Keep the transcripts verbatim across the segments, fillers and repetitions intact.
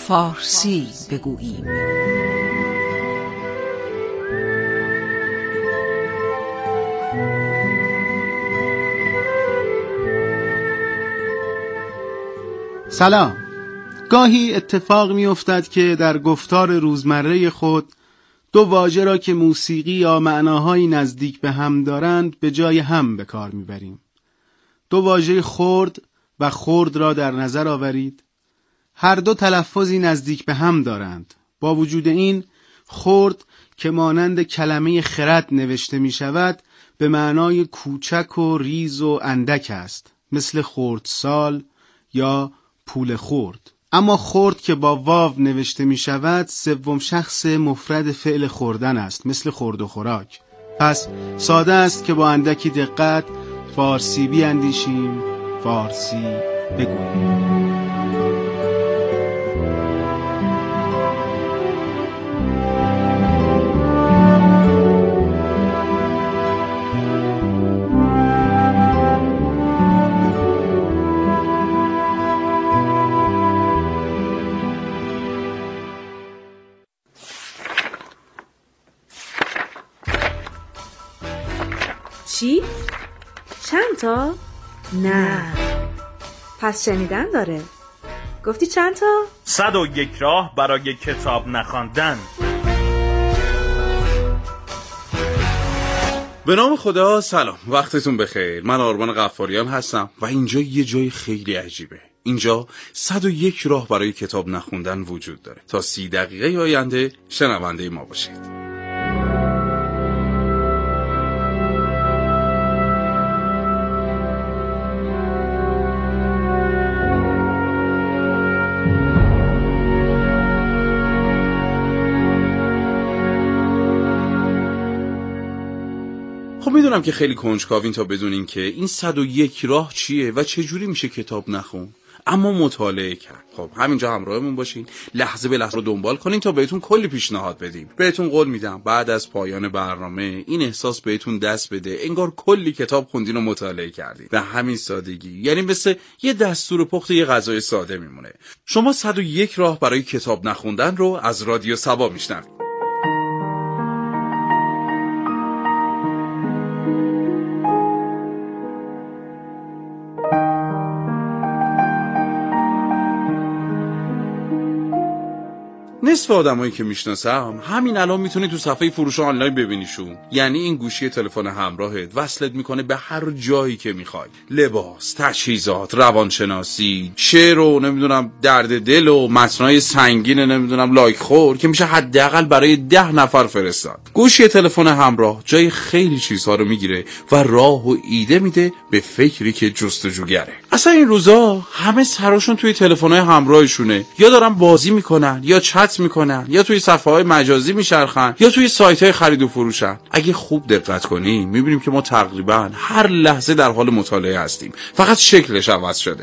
فارسی بگوییم. سلام. گاهی اتفاق می افتد که در گفتار روزمره خود دو واژه را که موسیقی یا معناهایی نزدیک به هم دارند به جای هم به کار می بریم. دو واژه خرد و خرد را در نظر آورید. هر دو تلفظی نزدیک به هم دارند. با وجود این خرد که مانند کلمه خرد نوشته می شود به معنای کوچک و ریز و اندک است، مثل خردسال یا پول خرد. اما خرد که با واو نوشته می شود سوم شخص مفرد فعل خوردن است، مثل خورد و خوراک. پس ساده است که با اندکی دقت فارسی بیاندیشیم، فارسی بگوییم. چی؟ چند تا؟ نه. پس شنیدن داره. گفتی چند تا؟ صد و یک راه برای کتاب نخواندن. به نام خدا. سلام، وقتتون بخیر. من آرمان غفاریان هستم و اینجا یه جای خیلی عجیبه. اینجا صد و یک راه برای کتاب نخوندن وجود داره. تا سی دقیقه آینده شنونده ما باشید. خب میدونم که خیلی کنجکاوین تا بدونین که این صد و یک راه چیه و چجوری میشه کتاب نخون، اما مطالعه کرد. خب همینجا همراهمون باشین، لحظه به لحظه رو دنبال کنین تا بهتون کلی پیشنهاد بدیم. بهتون قول میدم بعد از پایان برنامه این احساس بهتون دست بده انگار کلی کتاب خوندین و مطالعه کردین. به همین سادگی، یعنی مثل یه دستور پخت یه غذای ساده میمونه. شما صد و یک راه برای کتاب نخوندن رو از رادیو صبا میشنوید. نصف آدمایی که میشناسم همین الان میتونی تو صفحه فروش آنلاین ببینیشون. یعنی این گوشی تلفن همراهت وصلت میکنه به هر جایی که میخوای. لباس، تجهیزات، روانشناسی، شعر و نمیدونم درد دل و متنای سنگین نمیدونم لایک خور که میشه حداقل برای ده نفر فرستاد. گوشی تلفن همراه جای خیلی چیزها رو میگیره و راه و ایده میده به فکری که جستجوگره. اصلا این روزا همه سراشون توی تلفن‌های همراهشونه، یا دارن بازی میکنن یا چت میکنن یا توی صفحه‌های مجازی میچرخن یا توی سایت‌های خرید و فروشن. اگه خوب دقت کنیم میبینیم که ما تقریبا هر لحظه در حال مطالعه هستیم، فقط شکلش عوض شده.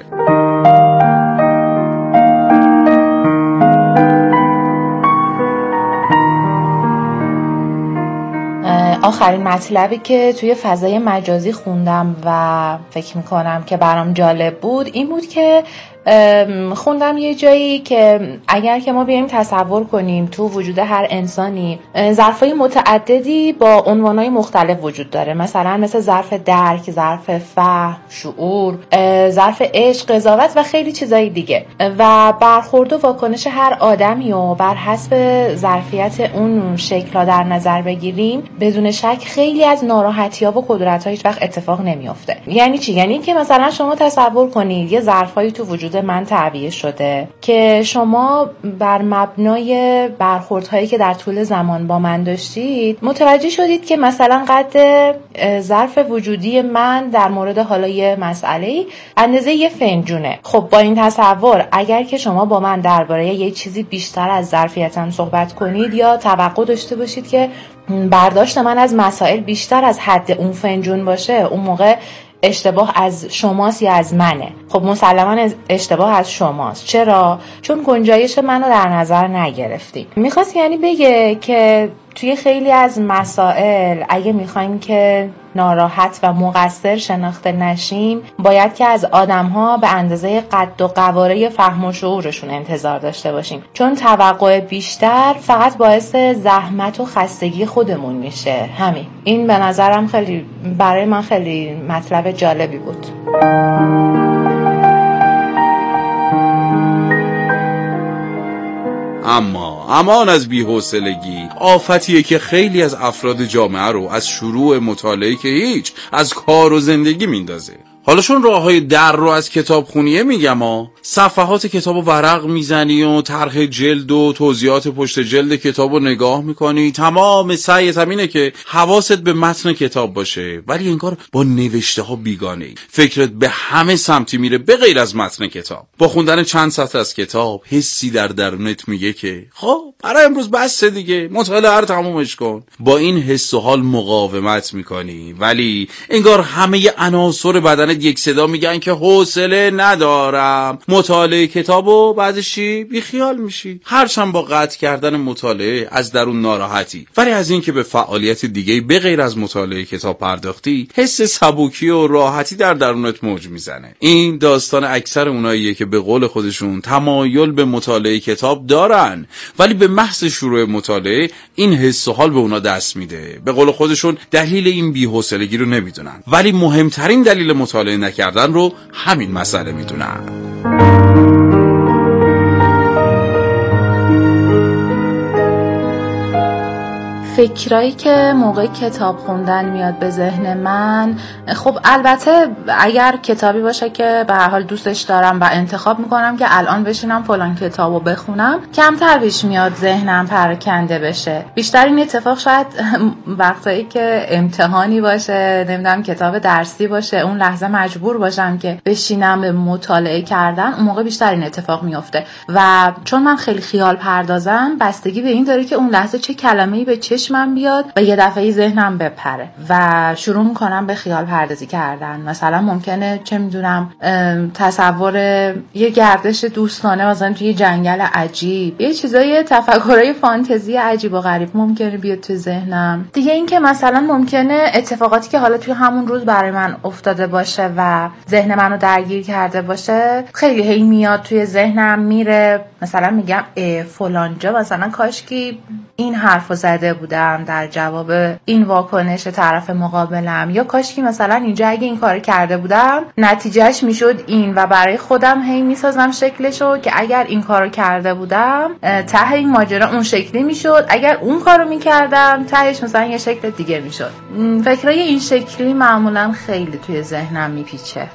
آخرین مطلبی که توی فضای مجازی خوندم و فکر میکنم که برام جالب بود این بود که خوندم یه جایی که اگر که ما بیایم تصور کنیم تو وجود هر انسانی ظرفای متعددی با عنوانای مختلف وجود داره، مثلا مثل ظرف درک، ظرف فهم، شعور، ظرف عشق، قضاوت و خیلی چیزای دیگه، و برخورد و واکنش هر آدمی و بر حسب ظرفیت اون شکل‌ها در نظر بگیریم بدون شک خیلی از ناراحتی‌ها و قدرت‌ها هیچ وقت اتفاق نمی‌افته. یعنی چی؟ یعنی که مثلا شما تصور کنید یه ظرفایی تو وجود من تعبیه شده که شما بر مبنای برخوردهایی که در طول زمان با من داشتید متوجه شدید که مثلا قد ظرف وجودی من در مورد حالا یه مسئله‌ای اندازه یه فنجونه. خب با این تصور اگر که شما با من درباره یه چیزی بیشتر از ظرفیتم صحبت کنید یا توقع داشته باشید که برداشت من از مسائل بیشتر از حد اون فنجون باشه، اون موقع اشتباه از شماست یا از منه؟ خب مسلماً اشتباه از شماست. چرا؟ چون گنجایش منو در نظر نگرفتی. میخواست یعنی بگه که توی خیلی از مسائل اگه میخوایم که ناراحت و مقصر شناخته نشیم، باید که از آدم‌ها به اندازه قد و قواره فهم و شعورشون انتظار داشته باشیم، چون توقع بیشتر فقط باعث زحمت و خستگی خودمون میشه. همین. این به نظرم خیلی برای من خیلی مطلب جالبی بود. اما امان از بی‌حوصلگی، آفتیه که خیلی از افراد جامعه رو از شروع مطالعه که هیچ از کار و زندگی میندازه. حالا چون راههای در رو از کتابخونیه میگم ها، صفحات کتابو ورق میزنی و طرح جلد و توضیحات پشت جلد کتابو نگاه میکنی، تمام سعیت همینه که حواست به متن کتاب باشه، ولی انگار با نوشته ها بیگانه ای. فکرت به همه سمتی میره به غیر از متن کتاب. با خوندن چند سطر از کتاب حسی در درونت میگه که خب برای امروز بس دیگه، مطالعه رو تمومش کن. با این حس و حال مقاومت میکنی، ولی انگار همه عناصر بدن یک صدا میگن که حوصله ندارم. مطالعه کتابو بعدش چی؟ بیخیال میشی. هرچند با قطع کردن مطالعه از درون ناراحتی، ولی از این که به فعالیت دیگه به غیر از مطالعه کتاب پرداختی، حس سبکی و راحتی در درونت موج میزنه. این داستان اکثر اوناییه که به قول خودشون تمایل به مطالعه کتاب دارن، ولی به محض شروع مطالعه این حس و حال به اونا دست میده. به قول خودشون دلیل این بی‌حوصلگی رو نمیدونن، ولی مهمترین دلیل مطالعه نکردن رو همین مسئله میدونن. فکرایی که موقع کتاب خوندن میاد به ذهن من، خب البته اگر کتابی باشه که به هر حال دوستش دارم و انتخاب میکنم که الان بشینم فلان کتابو بخونم، کمتر پیش میاد ذهنم پراکنده بشه. بیشتر این اتفاق شاید وقتایی که امتحانی باشه، نمیدونم کتاب درسی باشه، اون لحظه مجبور باشم که بشینم به مطالعه کردن، اون موقع بیشتر این اتفاق میفته. و چون من خیلی خیال پردازم، بستگی به این داره که اون لحظه چه کلمه‌ای به چشم من بیاد و یه دفعه ذهنم بپره و شروع میکنم به خیال پردازی کردن. مثلا ممکنه چه میدونم تصور یه گردش دوستانه مثلا توی جنگل عجیب، یه چیزای تفکرای فانتزی عجیب و غریب ممکنه بیاد تو ذهنم. دیگه این که مثلا ممکنه اتفاقاتی که حالا توی همون روز برای من افتاده باشه و ذهن منو درگیر کرده باشه، خیلی هی میاد توی ذهنم میره. مثلا میگم فلانجا مثلا کاشکی این حرفو زده بودم در جواب این واکنش طرف مقابلم، یا کاشکی مثلا اینجا اگه این کارو کرده بودم نتیجهش میشد این، و برای خودم هی میسازم شکلشو که اگر این کارو کرده بودم ته این ماجرا اون شکلی میشد، اگر اون کارو میکردم تهش مثلا یه شکل دیگه میشد. فکرای این شکلی معمولا خیلی توی ذهنم میپیچه.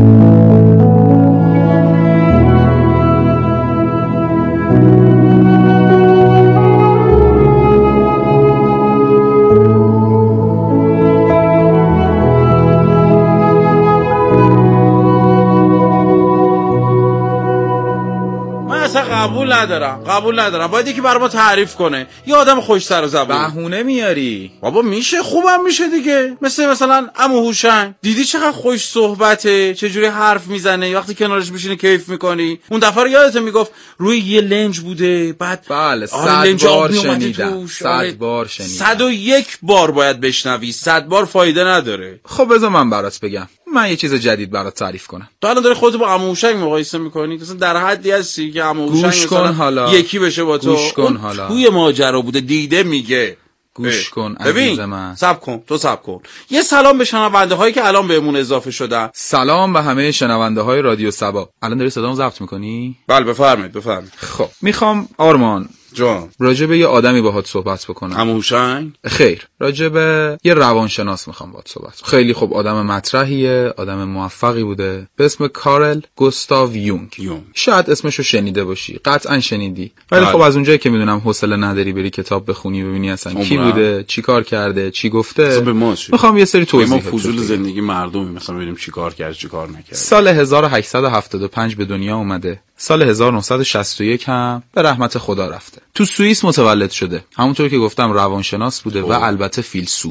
قبول ندارم قبول ندارم باید یکی برای ما تعریف کنه. یه آدم خوش سر و زبون. بهونه میاری بابا میشه، خوبم میشه دیگه. مثل مثلا عمو هوشنگ، دیدی چقدر خوش صحبته، چه جوری حرف میزنه، وقتی کنارش میشینی کیف میکنی. اون دفعه رو یادته میگفت روی یه لنج بوده، بعد بله صد بار شنیدم صد بار شنیدم صد و یک بار باید بشنوی، صد بار فایده نداره. خب بذار من برات بگم، من یه چیز جدید برات تعریف کنم. تو الان داری خودت با عمو هوشنگ مقایسه میکنی، مثلا در حدی هستی که عمو هوشنگ یکی بشه با تو. گوش کن حالا، توی ماجرا بوده، دیده، میگه. گوش کن عزیز من، صبر کن، تو صبر کن. یه سلام به شنونده هایی که الان بهمون اضافه شدن. سلام به همه شنونده های رادیو سبا. الان داری صدامو ضبط میکنی؟ بله بفرمایید بفرمایید. خب میخوام آرمان جان راجع به یه آدمی باهات صحبت بکنم. عمو هوشنگ؟ خیر، راجع به یه روانشناس میخوام باهات صحبت کنم. خیلی خوب آدم مطرحیه، آدم موفقی بوده به اسم کارل گوستاو یونگ. یونگ. شاید اسمشو شنیده باشی، قطعا شنیدی. ولی خب از اونجایی که میدونم حوصله نداری بری کتاب بخونی ببینی اصلا کی بوده، چی کار کرده، چی گفته، میخوام یه سری توضیح بدم. ما فضول زندگی مردمی مثلا ببینیم چی کار کرد چی کار نکرد. سال هزار و هشتصد و هفتاد و پنج به دنیا اومده. سال هزار و نهصد و شصت و یک هم به رحمت خدا رفته. تو سوئیس متولد شده. همونطور که گفتم روانشناس بوده و البته فیلسوف.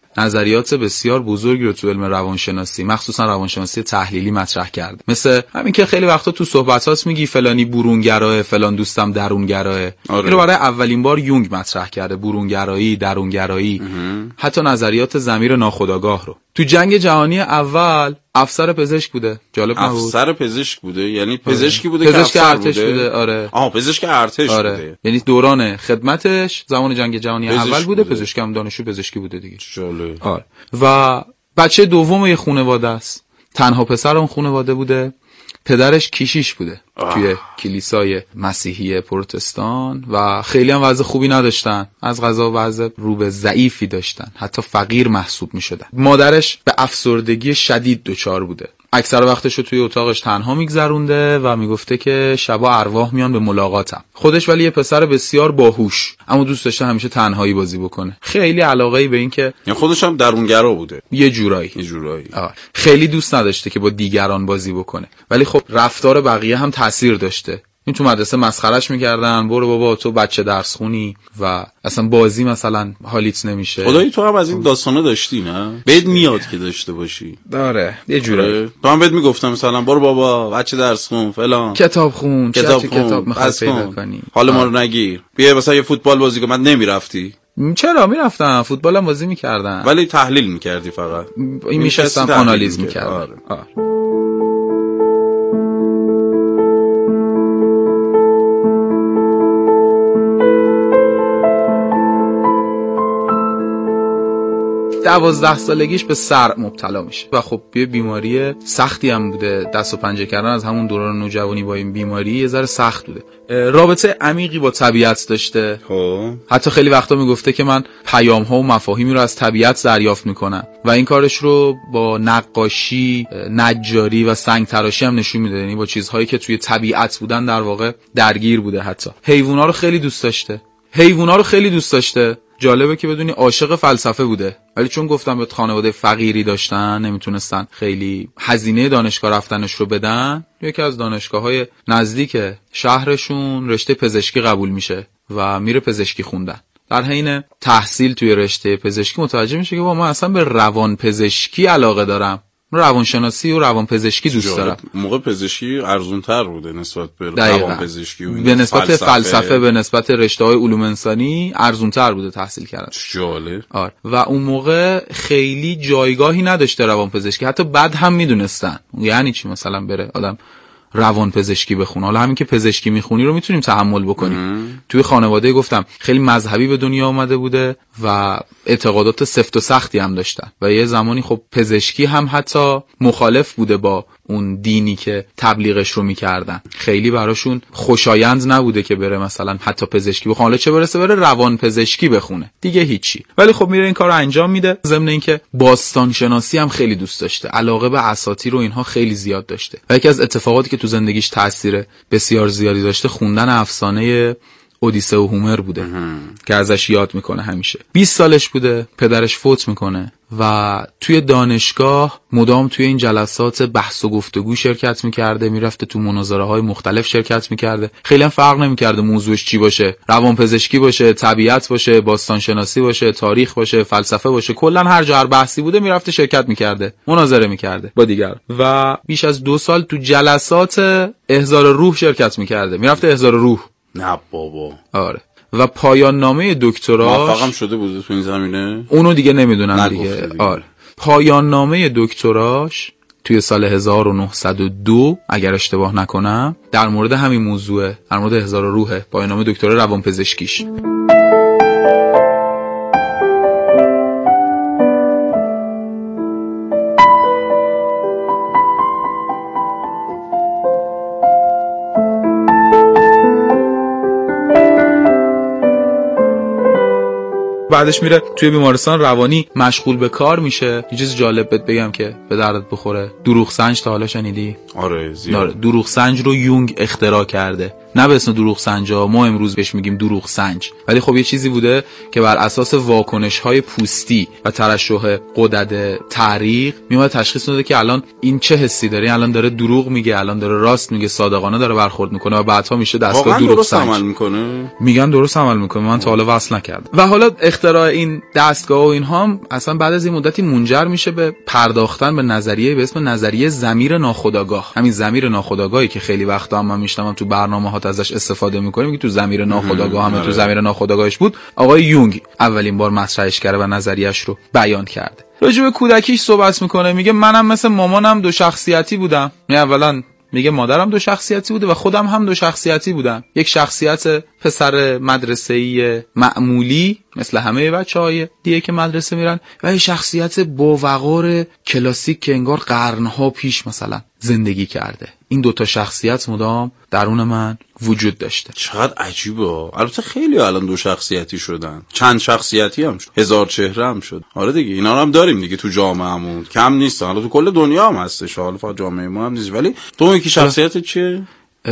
نظریات بسیار بزرگی رو تو علم روانشناسی، مخصوصا روانشناسی تحلیلی مطرح کرده. مثل همین که خیلی وقتا تو صحبتات میگی فلانی برونگراه، فلان دوستم درونگراه. آره. اینو برای اولین بار یونگ مطرح کرده، برونگرایی، درونگرایی، حتی نظریات ضمیر ناخودآگاه رو. تو جنگ جهانی اول افسر پزشک بوده. جالب نبود؟ افسر پزشک بوده، یعنی پزشکی بوده پزشک که افسر ارتش بوده. بوده. آره. آها پزشک ارتش آره. بوده. یعنی دوران خدمتش زمان جنگ جهانی اول بوده، بوده. پزشک هم دانشجو پزشکی بوده دیگه. جالب. آره. و بچه دوم یه خانواده است. تنها پسر اون خانواده بوده. پدرش کیشیش بوده آه. توی کلیسای مسیحی پروتستان و خیلی هم وضع خوبی نداشتن، از قضا وضع رو به ضعیفی داشتن، حتی فقیر محسوب می شدن. مادرش به افسردگی شدید دچار بوده، اکثر وقتش رو توی اتاقش تنها میگذرونده و میگفته که شبا ارواح میان به ملاقاتم. خودش ولی یه پسر بسیار باهوش، اما دوست داشته همیشه تنهایی بازی بکنه. خیلی علاقه‌ای به این که یعنی خودش هم درونگرا بوده یه جورایی یه جورایی آه. خیلی دوست نداشته که با دیگران بازی بکنه، ولی خب رفتار بقیه هم تاثیر داشته. این تو مدرسه مسخرش میکردن، برو بابا تو بچه درس خونی و اصلا بازی مثلا حالیت نمیشه. خدایی تو هم از این داستانا داشتی نه؟ بهت میاد که داشته باشی. داره یه جوری. تو هم بهت میگفتم مثلا برو بابا بچه درس خون فلان، کتاب خون، کتاب خون. کتاب میخوای پیدا کنی، حال ما رو نگیر، بیا مثلا یه فوتبال بازی کن. من نمیرفتی؟ چرا میرفتم، فوتبالم بازی میکردم ولی تحلیل میکردی فقط. این میشستم آنالیز میکردم. آره. آره. دوازده سالگیش به سر مبتلا میشه و خب یه بیماری سختی هم بوده. دست و پنجه کردن از همون دوران نوجوانی با این بیماری یه ذره سخت بوده. رابطه عمیقی با طبیعت داشته. ها. حتی خیلی وقتا میگفته که من پیام ها و مفاهیمی رو از طبیعت دریافت میکنم و این کارش رو با نقاشی، نجاری و سنگ تراشی هم نشون میده. یعنی با چیزهایی که توی طبیعت بودن در واقع درگیر بوده. حتی حیونا رو خیلی دوست داشته. حیونا رو خیلی دوست داشته. جالبه که بدونی عاشق فلسفه بوده، ولی چون گفتم به خانواده فقیری داشتن نمیتونستن خیلی هزینه دانشگاه رفتنش رو بدن، یکی از دانشگاه‌های نزدیک شهرشون رشته پزشکی قبول میشه و میره پزشکی خوندن. در حین تحصیل توی رشته پزشکی متوجه میشه که با من اصلا به روان پزشکی علاقه دارم، روانشناسی و روان پزشکی دوست دارم. موقع پزشکی ارزان‌تر بوده نسبت به روان پزشکی و به نسبت فلسفه. فلسفه به نسبت رشته‌های علوم انسانی ارزان‌تر بوده تحصیل کردن. جالب. آره. و اون موقع خیلی جایگاهی نداشته روان پزشکی، حتی بد هم میدونستن. یعنی چی مثلا بره آدم روان پزشکی بخونه؟ حالا همین که پزشکی میخونی رو میتونیم تحمل بکنیم. ام. توی خانواده گفتم خیلی مذهبی به دنیا آمده بوده و اعتقادات سفت و سختی هم داشتن و یه زمانی خب پزشکی هم حتی مخالف بوده با اون دینی که تبلیغش رو میکردن. خیلی براشون خوشایند نبوده که بره مثلا حتی پزشکی بخونه، حالا چه برسه بره روان پزشکی بخونه دیگه هیچی. ولی خب میره این کارو انجام میده. ضمن اینکه باستان شناسی هم خیلی دوست داشته، علاقه به اساطیر و اینها خیلی زیاد داشته. و یکی از اتفاقاتی که تو زندگیش تاثیر بسیار زیادی داشته خوندن افسانه اودیسه و هومر بوده که ازش یاد میکنه همیشه. بیست سالش بوده پدرش فوت میکنه و توی دانشگاه مدام توی این جلسات بحث و گفتگو شرکت میکرده، میرفته تو مناظره های مختلف شرکت میکرده. خیلی هم فرق نمیکرده موضوعش چی باشه، روان پزشکی باشه، طبیعت باشه، باستان شناسی باشه، تاریخ باشه، فلسفه باشه، کلا هر جا هر بحثی بوده میرفته شرکت میکرده، مناظره میکرده با دیگر. و بیش از دو سال تو جلسات احضار روح شرکت میکرده، میرفته احضار روح. نه بابا. آره. و پایان نامه دکتراش موفقم شده بوده تو این زمینه؟ اونو دیگه نمیدونم دیگه. دیگه آره. پایان نامه دکتراش توی سال هزار و نهصد و دو اگر اشتباه نکنم در مورد همین موضوع، در مورد احضار روحه، پایان نامه دکترا روانپزشکیش. بعدش میره توی بیمارستان روانی مشغول به کار میشه. یه چیز جالب بهت بگم که به دردت بخوره، دروغ سنج تا حالا شنیدی؟ آره زیاد. دروغ سنج رو یونگ اختراع کرده. نه به اسم دروغ سنجا، ما امروز بهش میگیم دروغ سنج، ولی خب یه چیزی بوده که بر اساس واکنش‌های پوستی و ترشح غدد تعریق میومد تشخیص میداد که الان این چه حسی داره، الان داره دروغ میگه، الان داره راست میگه، صادقانه داره برخورد میکنه و بعدها میشه دستگاه دروغ سنج. عمل میکنه؟ میگن درست عمل میکنه، من تا حالا وصل نکردم. و حالا اختراع این دستگاه و اینها هم اصلا بعد از این مدتی منجر میشه به پرداختن به نظریه به اسم نظریه ضمیر ناخودآگاه. همین ضمیر ناخودآگاهی که خیلی وقتا هم من میشنوم تو برنامه‌ها ازش استفاده میکنیم، که تو ضمیر ناخودآگاه هم تو ضمیر ناخودآگاهش بود، آقای یونگ اولین بار مطرحش کرده و نظریه‌اش رو بیان کرده. راجع به کودکیش صحبت میکنه، میگه منم مثل مامانم دو شخصیتی بودم. اولا میگه مادرم دو شخصیتی بوده و خودم هم دو شخصیتی بودم. یک شخصیت پسر مدرسه‌ای معمولی مثل همه بچه‌های دیگه که مدرسه میرن، و یک شخصیت باوقار کلاسیک که انگار قرنها پیش مثلا زندگی کرده. این دوتا شخصیت مدام درون من وجود داشته. چقدر عجیبه. البته خیلی الان دو شخصیتی شدن، چند شخصیتی هم شد، هزار چهره هم شد. آره دیگه اینا رو هم داریم دیگه تو جامعهمون، کم نیست. حالا تو کل دنیا هم هستش، حالا فقط جامعه ما هم نیست. ولی تو یکی شخصیت چیه؟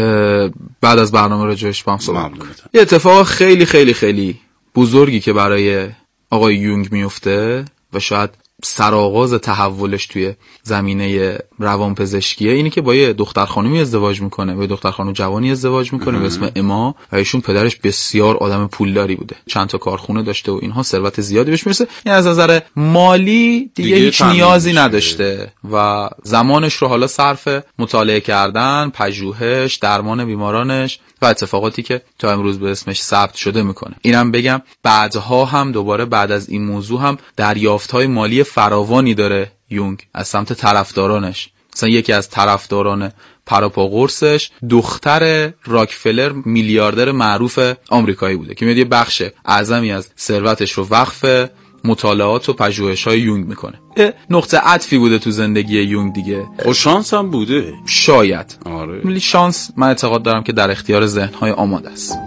بعد از برنامه راجعش با هم صحبت کنیم. یه اتفاق خیلی خیلی خیلی بزرگی که برای آقای یونگ میفته و شاید سرآغاز تحولش توی زمینه روانپزشکیه، اینی که با یه دختر خانومی ازدواج میکنه، با یه دختر خانم جوانی ازدواج میکنه به اسم اما، و ایشون پدرش بسیار آدم پولداری بوده، چند تا کارخونه داشته و اینها، ثروت زیادی بهش میرسه. این از نظر مالی دیگه, دیگه هیچ نیازی نداشته و زمانش رو حالا صرف مطالعه کردن، پژوهش، درمان بیمارانش و اتفاقاتی که تا امروز به اسمش ثبت شده میکنه. اینم بگم بعدها هم دوباره بعد از این موضوع هم دریافت‌های مالی فراوانی داره یونگ از سمت طرفدارانش. مثلا یکی از طرفداران پراپا قرصش دختر راکفلر، میلیاردر معروف آمریکایی بوده که میاد یه بخش اعظمی از ثروتش رو وقف مطالعات و پژوهش‌های یونگ میکنه. نقطه عطفی بوده تو زندگی یونگ دیگه. خوش شانس هم بوده شاید. آره. ولی شانس من اعتقاد دارم که در اختیار ذهن‌های آماده است.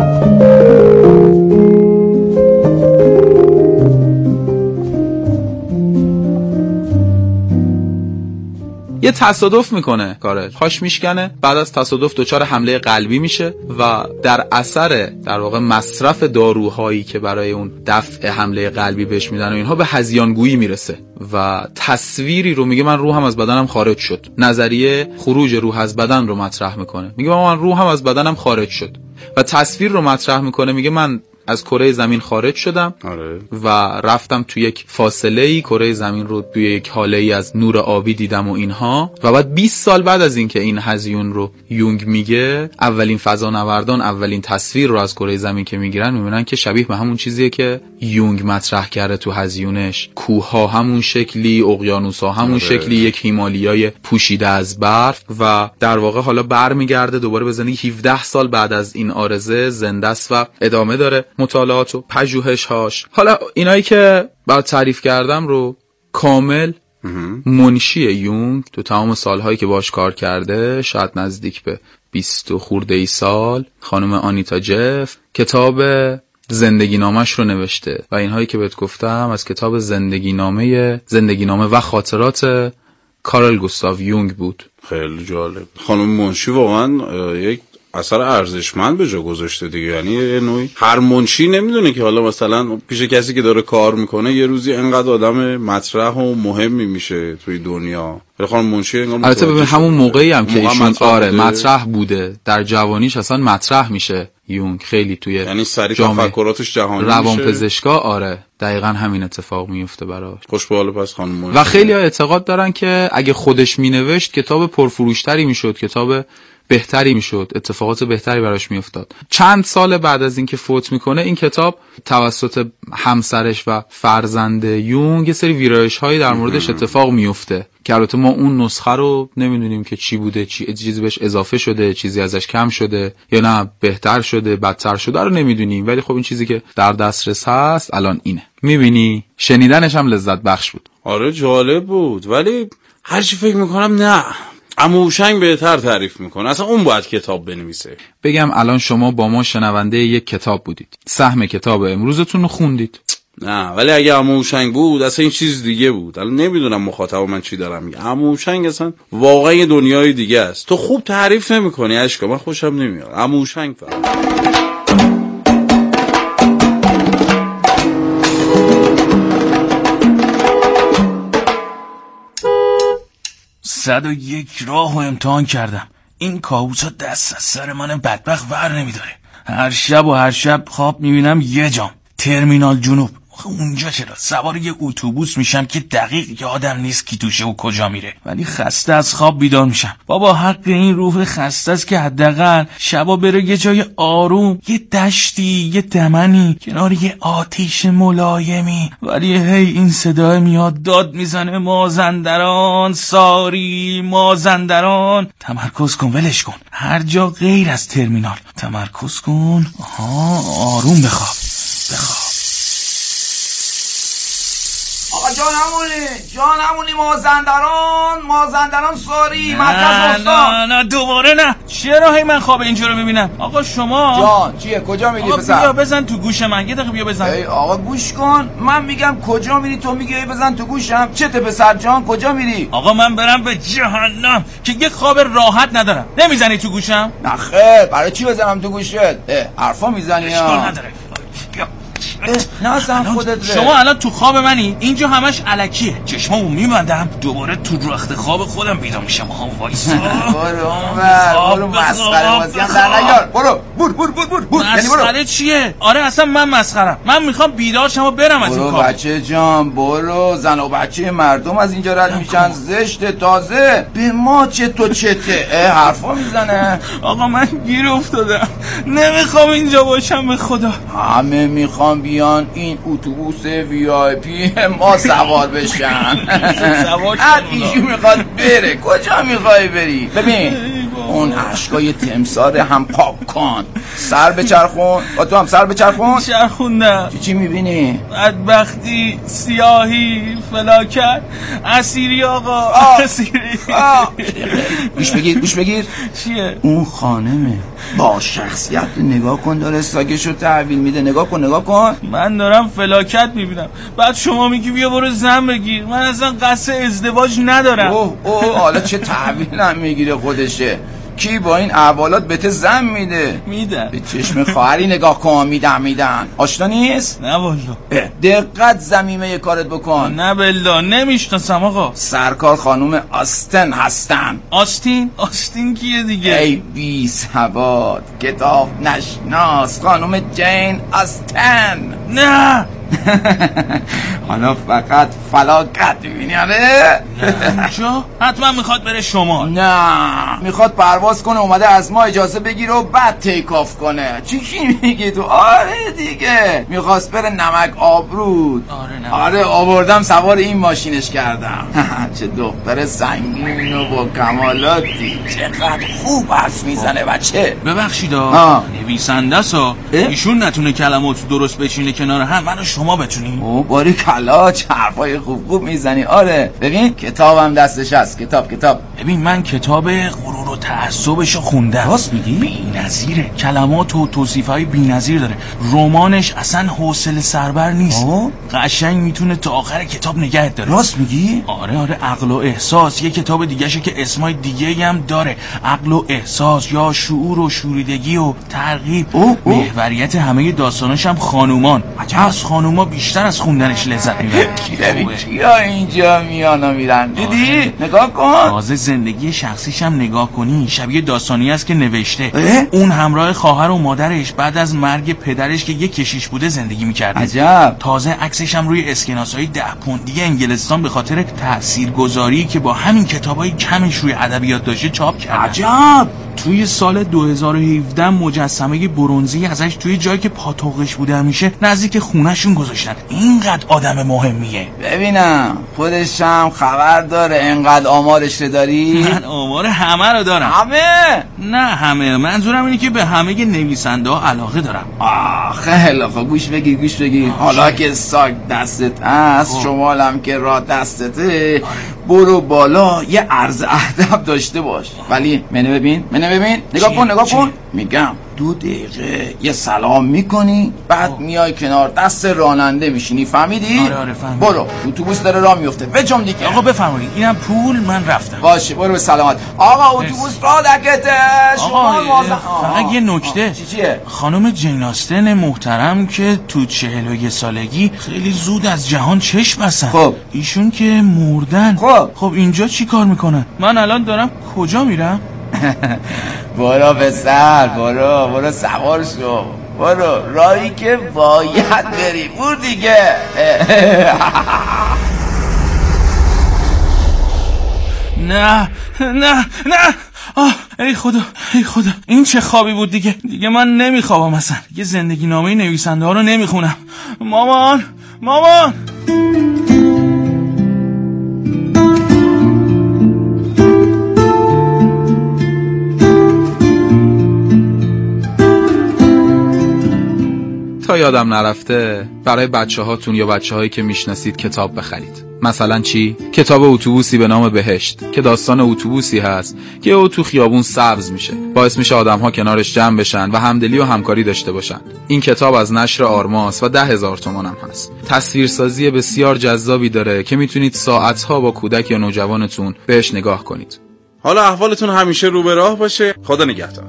یه تصادف میکنه، کارش پاش میشکنه، بعد از تصادف دچار حمله قلبی میشه و در اثر در واقع مصرف داروهایی که برای اون دفع حمله قلبی بهش میدن و اینها به هذیانگویی میرسه و تصویری رو میگه من روحم از بدنم خارج شد. نظریه خروج روح از بدن رو مطرح میکنه، میگه من روحم از بدنم خارج شد و تصویر رو مطرح میکنه، میگه من از کره زمین خارج شدم. آره. و رفتم تو یک فاصله‌ای، کره زمین رو توی یک حاله‌ای از نور آبی دیدم و اینها. و بعد بیست سال بعد از اینکه این هزیون رو یونگ میگه، اولین فضانوردان اولین تصویر رو از کره زمین که میگیرن میبینن که شبیه به همون چیزیه که یونگ مطرح کرده تو هزیونش. کوه‌ها همون شکلی، اقیانوس‌ها همون آره. شکلی، یک هیمالیای پوشیده از برف و در واقع حالا برمیگرده دوباره به زندگی. هفده سال بعد از این آرزه زنده است و ادامه داره مطالعات و پژوهش‌هاش. حالا اینایی که بعد تعریف کردم رو کامل منشی یونگ تو تمام سالهایی که باش کار کرده، شاید نزدیک به بیست خورده ای سال، خانم آنیتا جف کتاب زندگی نامش رو نوشته و اینهایی که بهت گفتم از کتاب زندگی نامه زندگی نامه و خاطرات کارل گوستاو یونگ بود. خیلی جالب. خانم منشی واقعا یک اثر ارزشمند به جا گذاشته دیگه. یعنی یه نوعی هر منشی نمیدونه که حالا مثلا پیش کسی که داره کار میکنه یه روزی انقدر آدم مطرح و مهمی میشه توی دنیا. خانم منشی انگار البته به همون موقعی هم که ایشون آره مطرح بوده، در جوانیش اصلا مطرح میشه یونگ خیلی توی یعنی سری تفکراتش جهانی میشه. روانپزشکا آره دقیقاً همین اتفاق میفته براش. خوش به حال پس خانم منشی. و خیلی ها اعتقاد دارن که اگه خودش مینوشت کتاب پرفروشتری میشد، کتاب بهتری میشد، اتفاقات بهتری براش میافتاد. چند سال بعد از اینکه فوت میکنه این کتاب توسط همسرش و فرزند یونگ یه سری ویرایش هایی در موردش اتفاق میفته که البته ما اون نسخه رو نمیدونیم که چی بوده، چی چیزی بهش اضافه شده، چیزی ازش کم شده یا نه بهتر شده، بدتر شده رو نمیدونیم. ولی خب این چیزی که در دسترس هست الان اینه. میبینی شنیدنش هم لذت بخش بود. آره جالب بود. ولی هر چی فکر میکنم نه عمو هوشنگ بهتر تعریف میکنه، اصلا اون باید کتاب بنویسه. بگم الان شما با ما شنونده یک کتاب بودید، سهم کتاب امروزتون رو خوندید، نه ولی اگه عمو هوشنگ بود اصلا این چیز دیگه بود. الان نمیدونم مخاطب من چی دارم میگه. عمو هوشنگ اصلا واقعا یه دنیای دیگه است. تو خوب تعریف نمی‌کنی اشکا، من خوشم نمیاد. عمو هوشنگ فقط صد و یک راه و امتحان کردم. این کابوسا دست از سر من بدبخت ور نمیداره. هر شب و هر شب خواب میبینم یه جام ترمینال جنوب. اونجا چرا سوار یه اتوبوس میشم که دقیق یادم نیست کی توشه و کجا میره، ولی خسته از خواب بیدار میشم. بابا حق این روح خسته است که حداقل شبا بره یه جای آروم، یه دشتی، یه دمنی کنار یه آتیش ملایمی. ولی هی این صدای میاد داد میزنه مازندران ساری مازندران. تمرکز کن، ولش کن، هر جا غیر از ترمینال تمرکز کن. آها آروم بخواب بخواب. آقا جان همونی جان همونی مازندران مازندران ساری مرکز استان. نه نه دوباره نه. چرا هی من خواب اینجا رو میبینم؟ آقا شما جان چیه کجا میری پسر؟ بیا بزن تو گوش من، یه دقیقه بیا بزن. ای آقا گوش کن، من میگم کجا میری تو میگی بزن تو گوشم. چته پسر جان کجا میری؟ آقا من برم به جهنم که یه خواب راحت ندارم. نمیزنی تو گوشم؟ نه خیر، برای چی بزنم تو گوشت؟ حرفا میزنی ها. اشکال نداره. نه اصلا خودت ره. شما الان تو خواب منی، اینجا همش الکیه. چشمامو میبندم دوباره تو رخت خواب خودم بیدار میشم. ها وایسا برو اونور، برو مسخره بازی هم در نیار. برو برو برو برو برو. مسخره چیه؟ آره اصلا من مسخرم. من میخوام بیدار شم و برم از این برو کار. بچه جان برو، زن و بچه مردم از اینجا رد میشن. زشت تازه به ما چه تو چته حرفا میزنه. آقا من گیر افتادم، نمیخوام اینجا باشم به خدا. همه میخوام بیان این اتوبوس وی آی پی ما سوار بشن. سوار هر ایشی میخواد بره. کجا میخوای بری؟ ببین اون عشقای تمسار هم پاک کن، سر بچرخون. با تو هم سر بچرخون. چرخوندم. چی چی میبینی؟ بدبختی، سیاهی، فلاکت، اسیری آقا. اسیری. گوش بگیر گوش بگیر. چیه؟ اون خانمه با شخصیت، نگاه کن داره ساگشو تحویل میده. نگاه کن نگاه کن. من دارم فلاکت میبینم، بعد شما میگی بیا برو زن بگیر. من اصلا قصد ازدواج ندارم. اوه اوه حالا چه تحویل هم میگیره خودشه. کی با این احوالات بهت زن میده؟ میدن. به چشم خواهری نگاه کن. میدن میدن. آشنا نیست؟ نه والا. دقت زمینه کارت بکن. نه بلا نمیشناسم آقا. سرکار خانوم آستن هستن. آستین؟ آستین کیه دیگه؟ ای بی سواد کتاب نشناس، خانوم جین آستن. نه حالا فقط فلاکت میبینی. آره اونجا حتما میخواد بره شما. نه میخواد پرواز کنه، اومده از ما اجازه بگیره و بعد تیک آف کنه. چی چی میگی تو؟ آره دیگه میخواست بره نمک آبرود. آره نمک. آره آوردم سوار این ماشینش کردم. چه دختر سنگین و با کمالاتی، چقدر خوب حرف میزنه بچه. ببخشید نویسنده سا ایشون نتونه کلمات درست بچینه کنار هم، منو شما بتونین. او باری کلا چه حرفای خوب خوب میزنی. آره ببین کتابم دستش هست. کتاب کتاب ببین من کتاب غرور و تعصبشو خوندم. راست میگی؟ بی‌نظیره، کلمات و توصیفای بی‌نظیر داره. رمانش اصلا حوصله سربر نیست. آه؟ قشنگ میتونه تا آخر کتاب نگهت داره. راست میگی؟ آره آره. عقل و احساس یه کتاب دیگه‌شه که اسمای دیگه‌ای هم داره. عقل و احساس یا شعور و شوریدگی و ترغیب. محوریت همه داستاناش هم خانومان. از خانوما بیشتر از خوندنش لذت میبرن. ببین یا اینجا میان و میرن. دیدی؟ نگاه کن. تازه زندگی شخصیش هم نگاه کنی شبیه داستانی است که نوشته. اون همراه خواهر و مادرش بعد از مرگ پدرش که یک کشیش بوده زندگی میکرده. عجب. تازه عکسش هم روی اسکناس‌های ده پوندی انگلستان به خاطر تاثیرگذاری که با همین کتابای کمش روی ادبیات داشته چاپ کرده. عجب. توی سال دو هزار و هفده مجسمه برنزی ازش توی جایی که پاتوقش بوده همیشه نزدیک خونه‌شون گذاشتن. اینقدر آدم مهمیه. ببینم خودش هم خبر داره اینقدر آمارش رو داری؟ من آمار همه رو دارم. همه؟ نه همه، منظورم اینه که به همه نویسنده ها علاقه دارم. آه خیلی خوب. گوش بگیر گوش بگیر. حالا که ساک دستت هست، شمالم که راه دستته، برو بالا یه عرض ادب داشته باش. ولی منو ببین منو ببین. نگاه کن نگاه کن. میگم دو دقیقه یه سلام میکنی بعد آه. میای کنار دست راننده میشینی، فهمیدی؟ آره آره فهمیدم. برو اتوبوس داره راه میفته بجام دیگه. آقا بفرمایید اینم پول، من رفتم. باشه برو به سلامت. آقا اتوبوس راه دکته. آقا فقط یه نکته. چی چیه؟ خانم جین آستن محترم که تو چهل و یک سالگی خیلی زود از جهان چشم بستن. خب ایشون که مردن. خب خب اینجا چی کار میکنن؟ من الان دارم کجا میرم؟ برو پسر، برو برو سوار شو، برو راهی که باید بری، برو دیگه. نه نه نه آه ای خدا ای خدا، این چه خوابی بود دیگه دیگه من نمیخوابم اصلا، دیگه زندگی نامه نویسنده ها رو نمیخونم. مامان مامان تا یادم نرفته برای بچه هاتون یا بچه هایی که میشناسید کتاب بخرید. مثلا چی؟ کتاب اتوبوسی به نام بهشت که داستان اتوبوسی هست که او تو خیابون سبز میشه، باعث میشه آدم ها کنارش جمع بشن و همدلی و همکاری داشته باشن. این کتاب از نشر آرماس و ده هزار تومان هم هست. تصویرسازی بسیار جذابی داره که میتونید ساعتها با کودک یا نوجوانتون بهش نگاه کنید. حالا احوالتون همیشه رو به راه باشه. خدا نگهدار.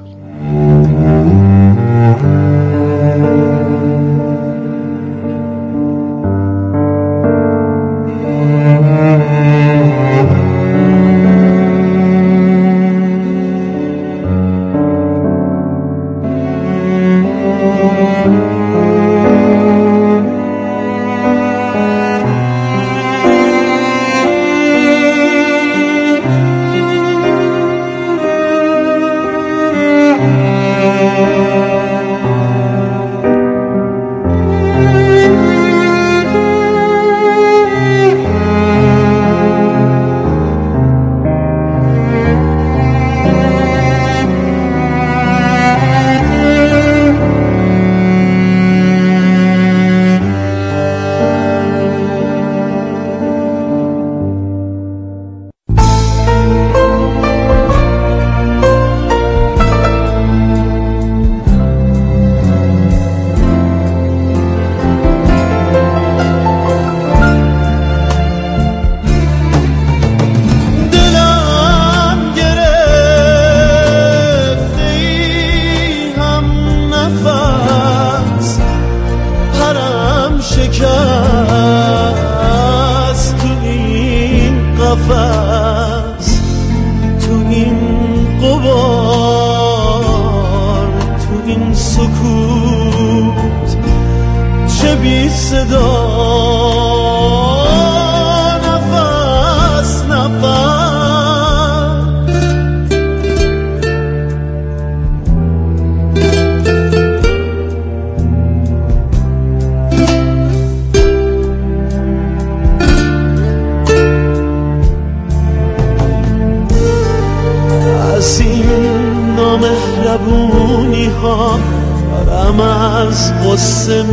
مهربونی ها دارم از قصه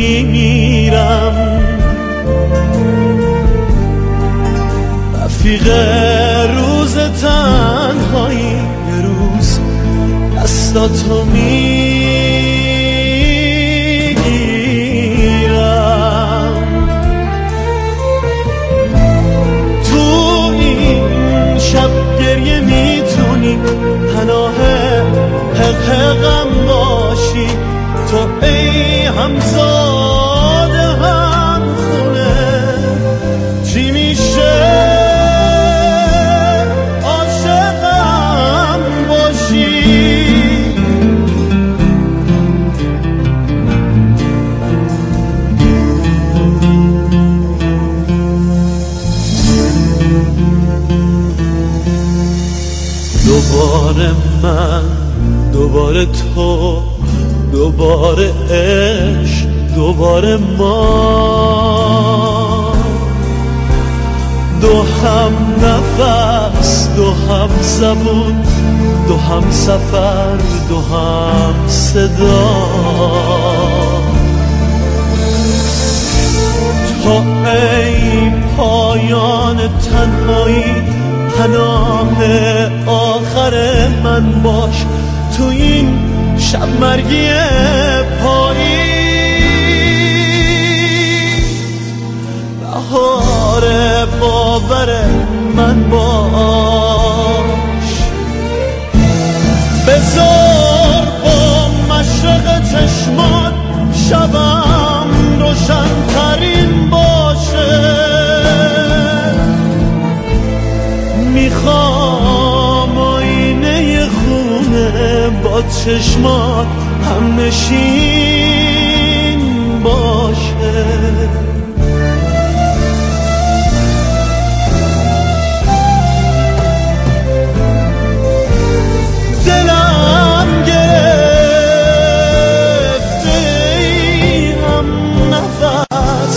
میمیرم، رفیق روز تنهایی یه روز دستاتو میگیرم، تو این شب گریه میتونی پناه حق حقم باشی، تو ای همزاده هم خونه چی میشه عاشقم باشی. دوباره من، دوباره تو، دوباره عشق، دوباره ما، دو هم نفس، دو هم زبون، دو هم سفر، دو هم صدا، تو ای پایان تنهایی پناه آخر من باش، تو این شب مرگی پاییز بهار باور من باش بذار با مشرق چشمات شبم روشن‌ترین باشه میخوام آینه خونه با چشمات هم نشین باشه